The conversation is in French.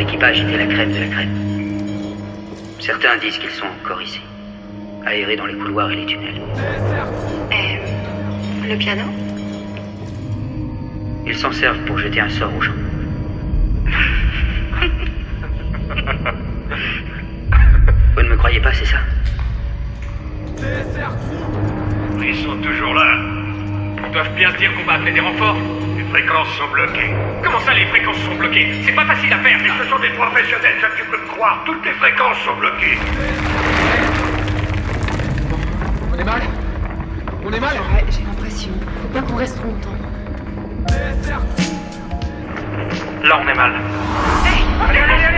l'équipage était la crème de la crème. Certains disent qu'ils sont encore ici, aérés dans les couloirs et les tunnels. Et le piano? Ils s'en servent pour jeter un sort aux gens. Vous ne me croyez pas, c'est ça? Ils sont toujours là. Ils doivent bien se dire qu'on va appeler des renforts. Les fréquences sont bloquées. Comment ça, les fréquences sont bloquées? C'est pas facile à faire, Mais ça. ce sont des professionnels, ça tu peux me croire. Toutes les fréquences sont bloquées. On est mal? On est mal? Ouais, j'ai l'impression. Faut pas qu'on reste trop longtemps. Là, on est mal. Allez, allez, allez.